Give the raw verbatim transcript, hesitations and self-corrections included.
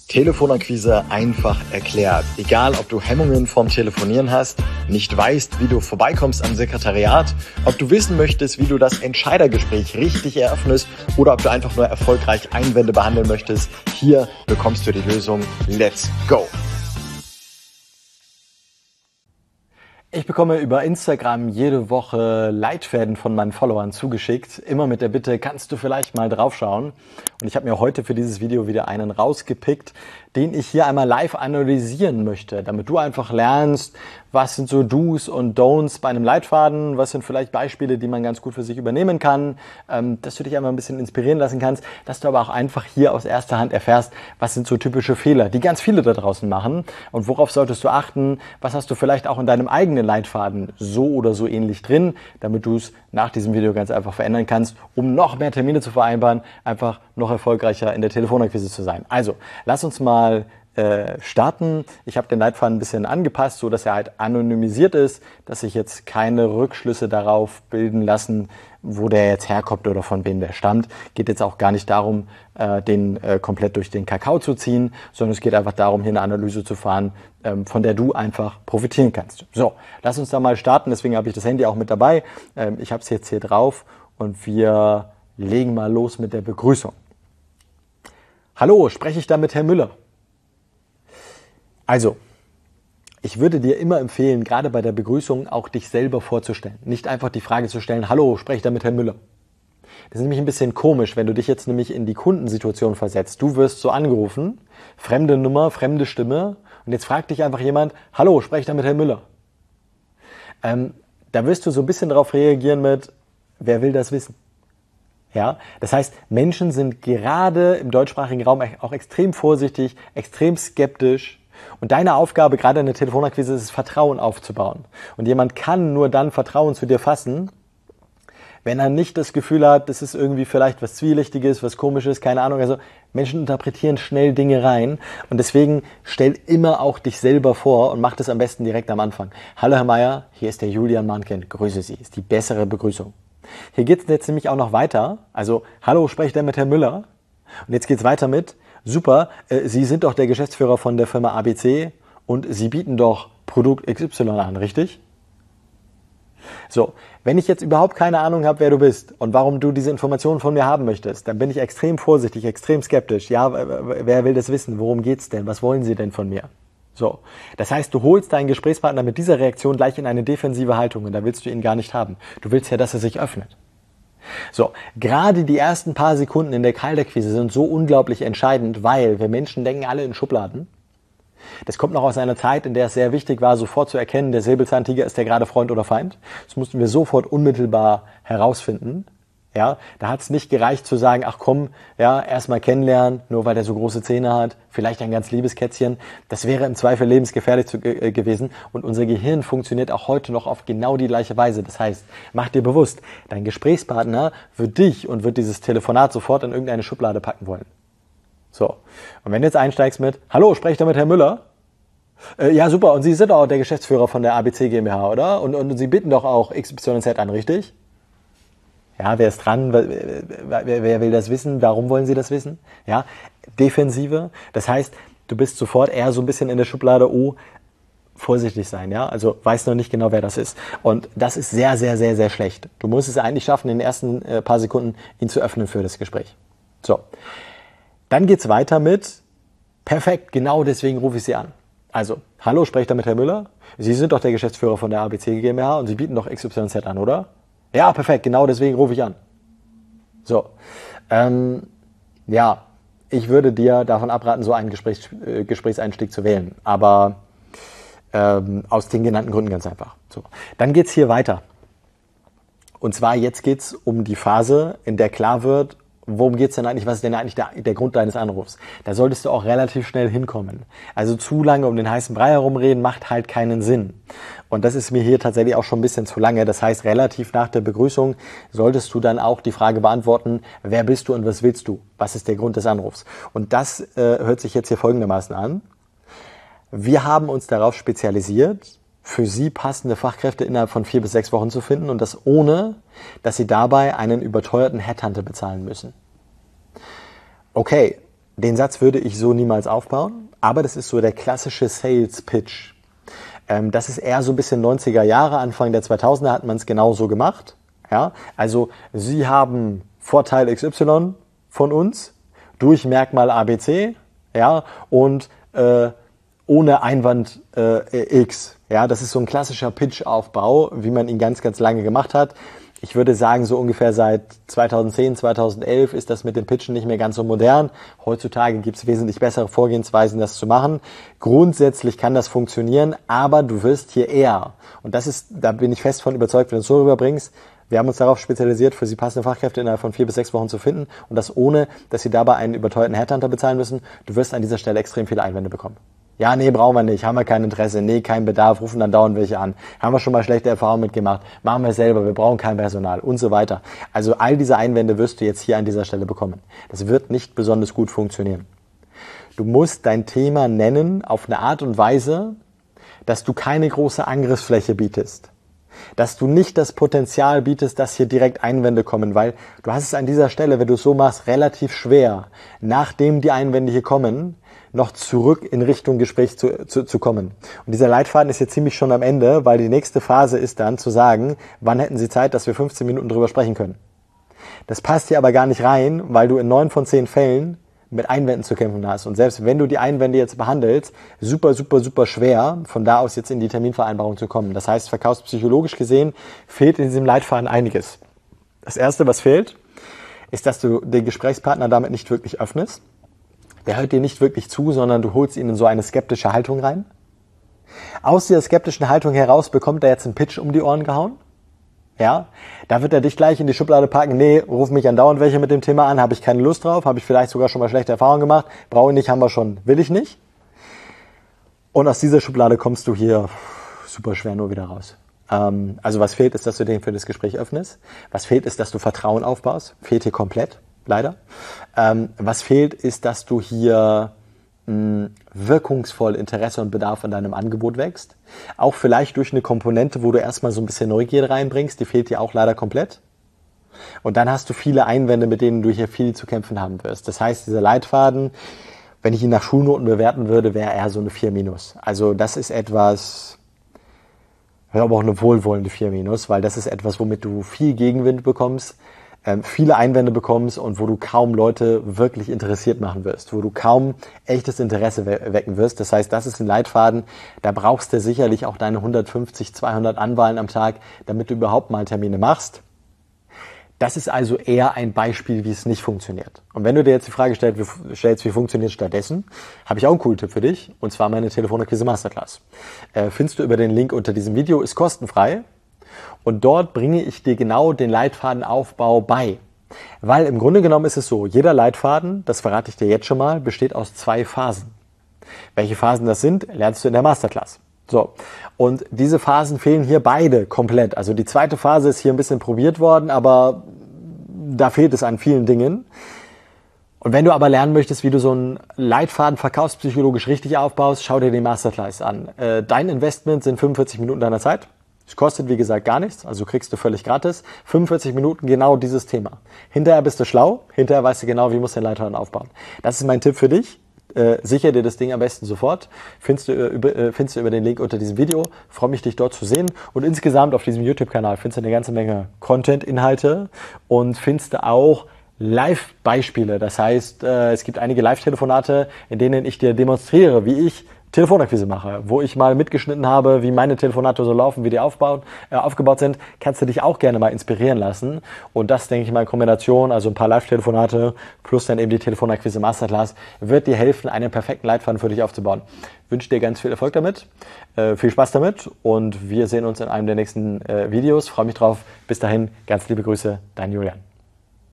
Telefonakquise einfach erklärt. Egal, ob du Hemmungen vorm Telefonieren hast, nicht weißt, wie du vorbeikommst am Sekretariat, ob du wissen möchtest, wie du das Entscheidergespräch richtig eröffnest oder ob du einfach nur erfolgreich Einwände behandeln möchtest, hier bekommst du die Lösung. Let's go! Ich bekomme über Instagram jede Woche Leitfäden von meinen Followern zugeschickt, immer mit der Bitte, kannst du vielleicht mal draufschauen? Und ich habe mir heute für dieses Video wieder einen rausgepickt, den ich hier einmal live analysieren möchte, damit du einfach lernst, was sind so Do's und Don'ts bei einem Leitfaden, was sind vielleicht Beispiele, die man ganz gut für sich übernehmen kann, ähm, dass du dich einmal ein bisschen inspirieren lassen kannst, dass du aber auch einfach hier aus erster Hand erfährst, was sind so typische Fehler, die ganz viele da draußen machen und worauf solltest du achten, was hast du vielleicht auch in deinem eigenen Leitfaden so oder so ähnlich drin, damit du es nach diesem Video ganz einfach verändern kannst, um noch mehr Termine zu vereinbaren, einfach noch erfolgreicher in der Telefonakquise zu sein. Also, lass uns mal äh, starten. Ich habe den Leitfaden ein bisschen angepasst, so dass er halt anonymisiert ist, dass sich jetzt keine Rückschlüsse darauf bilden lassen, wo der jetzt herkommt oder von wem der stammt. Geht jetzt auch gar nicht darum, äh, den äh, komplett durch den Kakao zu ziehen, sondern es geht einfach darum, hier eine Analyse zu fahren, ähm, von der du einfach profitieren kannst. So, lass uns da mal starten. Deswegen habe ich das Handy auch mit dabei. Ähm, ich habe es jetzt hier drauf und wir legen mal los mit der Begrüßung. Hallo, spreche ich da mit Herrn Müller? Also, ich würde dir immer empfehlen, gerade bei der Begrüßung auch dich selber vorzustellen. Nicht einfach die Frage zu stellen, hallo, spreche ich da mit Herrn Müller? Das ist nämlich ein bisschen komisch, wenn du dich jetzt nämlich in die Kundensituation versetzt. Du wirst so angerufen, fremde Nummer, fremde Stimme und jetzt fragt dich einfach jemand, hallo, spreche ich da mit Herrn Müller? Ähm, da wirst du so ein bisschen darauf reagieren mit, wer will das wissen? Ja, das heißt, Menschen sind gerade im deutschsprachigen Raum auch extrem vorsichtig, extrem skeptisch. Und deine Aufgabe, gerade in der Telefonakquise, ist es, Vertrauen aufzubauen. Und jemand kann nur dann Vertrauen zu dir fassen, wenn er nicht das Gefühl hat, das ist irgendwie vielleicht was Zwielichtiges, was Komisches, keine Ahnung. Also Menschen interpretieren schnell Dinge rein. Und deswegen stell immer auch dich selber vor und mach das am besten direkt am Anfang. Hallo Herr Meier, hier ist der Julian Mahnken. Grüße Sie. Ist die bessere Begrüßung. Hier geht es jetzt nämlich auch noch weiter. Also, hallo, spreche ich denn mit Herrn Müller? Und jetzt geht es weiter mit, super, äh, Sie sind doch der Geschäftsführer von der Firma A B C und Sie bieten doch Produkt X Y an, richtig? So, wenn ich jetzt überhaupt keine Ahnung habe, wer du bist und warum du diese Informationen von mir haben möchtest, dann bin ich extrem vorsichtig, extrem skeptisch. Ja, wer will das wissen? Worum geht's denn? Was wollen Sie denn von mir? So, das heißt, du holst deinen Gesprächspartner mit dieser Reaktion gleich in eine defensive Haltung und da willst du ihn gar nicht haben. Du willst ja, dass er sich öffnet. So, gerade die ersten paar Sekunden in der Kaltakquise sind so unglaublich entscheidend, weil wir Menschen denken alle in Schubladen. Das kommt noch aus einer Zeit, in der es sehr wichtig war, sofort zu erkennen, der Säbelzahntiger, ist der gerade Freund oder Feind. Das mussten wir sofort unmittelbar herausfinden. Ja, da hat es nicht gereicht zu sagen, ach komm, ja, erstmal kennenlernen, nur weil der so große Zähne hat, vielleicht ein ganz liebes Kätzchen. Das wäre im Zweifel lebensgefährlich zu, äh, gewesen und unser Gehirn funktioniert auch heute noch auf genau die gleiche Weise. Das heißt, mach dir bewusst, dein Gesprächspartner wird dich und wird dieses Telefonat sofort in irgendeine Schublade packen wollen. So, und wenn du jetzt einsteigst mit, hallo, spreche ich da mit Herrn Müller? Äh, ja, super, und Sie sind auch der Geschäftsführer von der A B C GmbH, oder? Und, und Sie bieten doch auch X Y Z an, richtig? Ja, wer ist dran? Wer, wer, wer will das wissen? Warum wollen Sie das wissen? Ja, Defensive. Das heißt, du bist sofort eher so ein bisschen in der Schublade, oh, vorsichtig sein, ja? Also weiß noch nicht genau, wer das ist. Und das ist sehr, sehr, sehr, sehr schlecht. Du musst es eigentlich schaffen, in den ersten äh, paar Sekunden ihn zu öffnen für das Gespräch. So. Dann geht's weiter mit, perfekt, genau deswegen rufe ich Sie an. Also, hallo, spreche ich da mit Herrn Müller? Sie sind doch der Geschäftsführer von der A B C GmbH und Sie bieten doch X Y Z an, oder? Ja, perfekt, genau deswegen rufe ich an. So, ähm, ja, ich würde dir davon abraten, so einen Gesprächs, äh, Gesprächseinstieg zu wählen, aber ähm, aus den genannten Gründen ganz einfach. So, dann geht's hier weiter. Und zwar jetzt geht's um die Phase, in der klar wird, worum geht's denn eigentlich, was ist denn eigentlich der, der Grund deines Anrufs? Da solltest du auch relativ schnell hinkommen. Also zu lange um den heißen Brei herumreden macht halt keinen Sinn. Und das ist mir hier tatsächlich auch schon ein bisschen zu lange. Das heißt, relativ nach der Begrüßung solltest du dann auch die Frage beantworten, wer bist du und was willst du? Was ist der Grund des Anrufs? Und das äh, hört sich jetzt hier folgendermaßen an. Wir haben uns darauf spezialisiert, für Sie passende Fachkräfte innerhalb von vier bis sechs Wochen zu finden und das ohne, dass Sie dabei einen überteuerten Headhunter bezahlen müssen. Okay, Den Satz würde ich so niemals aufbauen, aber das ist so der klassische Sales Pitch. Ähm, das ist eher so ein bisschen neunziger Jahre, Anfang der zweitausender hat man es genauso gemacht. Ja? Also Sie haben Vorteil X Y von uns durch Merkmal A B C, ja, und äh, ohne Einwand äh, X. Ja, das ist so ein klassischer Pitch-Aufbau, wie man ihn ganz, ganz lange gemacht hat. Ich würde sagen, so ungefähr seit zweitausendzehn, zweitausendelf ist das mit dem Pitchen nicht mehr ganz so modern. Heutzutage gibt es wesentlich bessere Vorgehensweisen, das zu machen. Grundsätzlich kann das funktionieren, aber du wirst hier eher, und das ist, da bin ich fest von überzeugt, wenn du es so rüberbringst, wir haben uns darauf spezialisiert, für Sie passende Fachkräfte innerhalb von vier bis sechs Wochen zu finden und das ohne, dass Sie dabei einen überteuerten Headhunter bezahlen müssen. Du wirst an dieser Stelle extrem viele Einwände bekommen. Ja, nee, brauchen wir nicht, haben wir kein Interesse, nee, kein Bedarf, rufen dann dauernd welche an, haben wir schon mal schlechte Erfahrungen mitgemacht, machen wir selber, wir brauchen kein Personal und so weiter. Also all diese Einwände wirst du jetzt hier an dieser Stelle bekommen. Das wird nicht besonders gut funktionieren. Du musst dein Thema nennen auf eine Art und Weise, dass du keine große Angriffsfläche bietest. Dass du nicht das Potenzial bietest, dass hier direkt Einwände kommen, weil du hast es an dieser Stelle, wenn du es so machst, relativ schwer, nachdem die Einwände hier kommen, noch zurück in Richtung Gespräch zu, zu, zu kommen. Und dieser Leitfaden ist jetzt ziemlich schon am Ende, weil die nächste Phase ist dann zu sagen, wann hätten Sie Zeit, dass wir fünfzehn Minuten drüber sprechen können. Das passt hier aber gar nicht rein, weil du in neun von zehn Fällen mit Einwänden zu kämpfen hast. Und selbst wenn du die Einwände jetzt behandelst, super, super, super schwer, von da aus jetzt in die Terminvereinbarung zu kommen. Das heißt, verkaufspsychologisch gesehen fehlt in diesem Leitfaden einiges. Das Erste, was fehlt, ist, dass du den Gesprächspartner damit nicht wirklich öffnest. Der hört dir nicht wirklich zu, sondern du holst ihn in so eine skeptische Haltung rein. Aus dieser skeptischen Haltung heraus bekommt er jetzt einen Pitch um die Ohren gehauen. Ja, da wird er dich gleich in die Schublade packen, nee, ruf mich andauernd welche mit dem Thema an, habe ich keine Lust drauf, habe ich vielleicht sogar schon mal schlechte Erfahrungen gemacht, brauche ich nicht, haben wir schon, will ich nicht. Und aus dieser Schublade kommst du hier super schwer nur wieder raus. Ähm, also was fehlt, ist, dass du den für das Gespräch öffnest. Was fehlt, ist, dass du Vertrauen aufbaust. Fehlt hier komplett, leider. Ähm, was fehlt, ist, dass du hier wirkungsvoll Interesse und Bedarf an deinem Angebot wächst. Auch vielleicht durch eine Komponente, wo du erstmal so ein bisschen Neugierde reinbringst, die fehlt dir auch leider komplett. Und dann hast du viele Einwände, mit denen du hier viel zu kämpfen haben wirst. Das heißt, dieser Leitfaden, wenn ich ihn nach Schulnoten bewerten würde, wäre eher so eine vier minus. Also das ist etwas, aber auch eine wohlwollende vier minus, weil das ist etwas, womit du viel Gegenwind bekommst, Ähm, viele Einwände bekommst und wo du kaum Leute wirklich interessiert machen wirst, wo du kaum echtes Interesse we- wecken wirst. Das heißt, das ist ein Leitfaden, da brauchst du sicherlich auch deine hundertfünfzig, zweihundert Anwahlen am Tag, damit du überhaupt mal Termine machst. Das ist also eher ein Beispiel, wie es nicht funktioniert. Und wenn du dir jetzt die Frage stellst, wie, stellst, wie funktioniert stattdessen, habe ich auch einen coolen Tipp für dich, und zwar meine Telefonakquise Masterclass. Äh, findest du über den Link unter diesem Video, ist kostenfrei. Und dort bringe ich dir genau den Leitfadenaufbau bei. Weil im Grunde genommen ist es so, jeder Leitfaden, das verrate ich dir jetzt schon mal, besteht aus zwei Phasen. Welche Phasen das sind, lernst du in der Masterclass. So, und diese Phasen fehlen hier beide komplett. Also die zweite Phase ist hier ein bisschen probiert worden, aber da fehlt es an vielen Dingen. Und wenn du aber lernen möchtest, wie du so einen Leitfaden verkaufspsychologisch richtig aufbaust, schau dir die Masterclass an. Dein Investment sind fünfundvierzig Minuten deiner Zeit. Es kostet, wie gesagt, gar nichts, also kriegst du völlig gratis. fünfundvierzig Minuten genau dieses Thema. Hinterher bist du schlau, hinterher weißt du genau, wie musst du den Leitfaden aufbauen. Das ist mein Tipp für dich. Äh, sicher dir das Ding am besten sofort. Findest du, äh, über, äh, findest du über den Link unter diesem Video. Freue mich, dich dort zu sehen. Und insgesamt auf diesem YouTube-Kanal findest du eine ganze Menge Content-Inhalte und findest du auch Live-Beispiele. Das heißt, äh, es gibt einige Live-Telefonate, in denen ich dir demonstriere, wie ich Telefonakquise mache, wo ich mal mitgeschnitten habe, wie meine Telefonate so laufen, wie die aufbaut, äh, aufgebaut sind, kannst du dich auch gerne mal inspirieren lassen. Und das, denke ich mal, in Kombination, also ein paar Live-Telefonate plus dann eben die Telefonakquise Masterclass, wird dir helfen, einen perfekten Leitfaden für dich aufzubauen. Ich wünsche dir ganz viel Erfolg damit, äh, viel Spaß damit und wir sehen uns in einem der nächsten äh, Videos. Freue mich drauf. Bis dahin, ganz liebe Grüße, dein Julian.